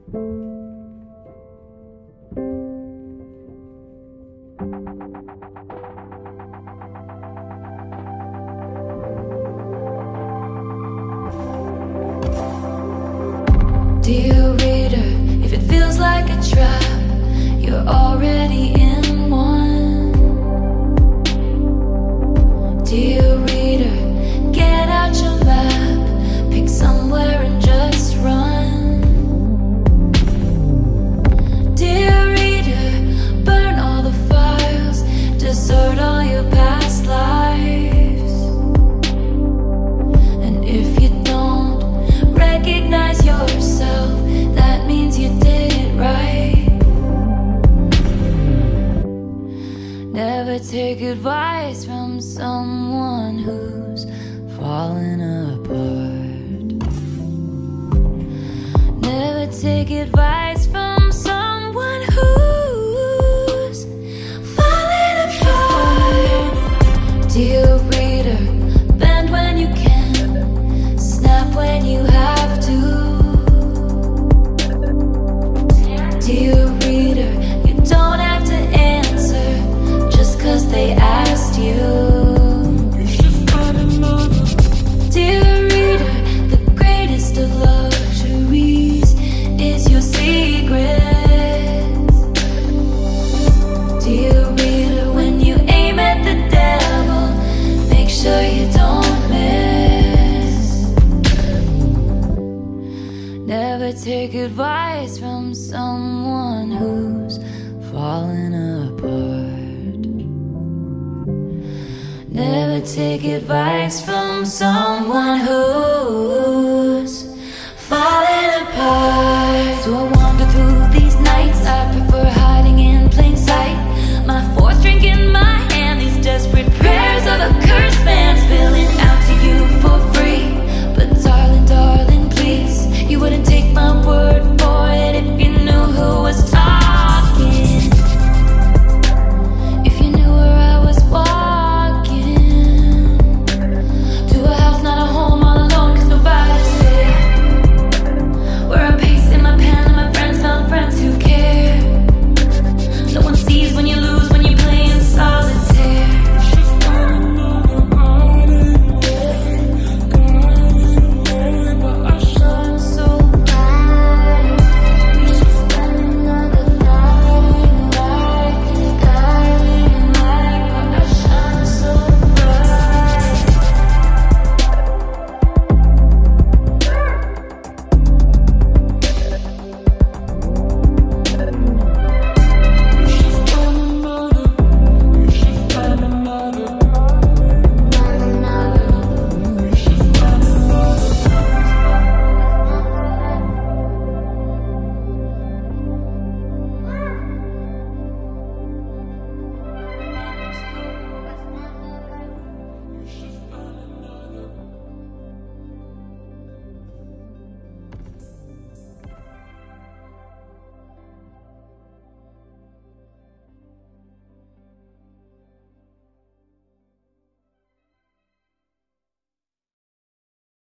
Dear reader, if it feels like a trap, you're already in one. Dear reader, get out your map, pick somewhere and just run. Dear reader, burn all the files, desert all your past lives. And if you don't recognize yourself, that means you did it right. Never take advice from someone who's falling apart. Never take advice from someone who's falling apart. Dear reader, bend when you can, snap when you have to. Dear reader, you don't have to answer just 'cause they asked you. Dear reader, the greatest of luxuries is your secrets. Dear reader, when you aim at the devil, make sure you don't miss. Never take advice from someone who's falling apart. Never take advice from someone who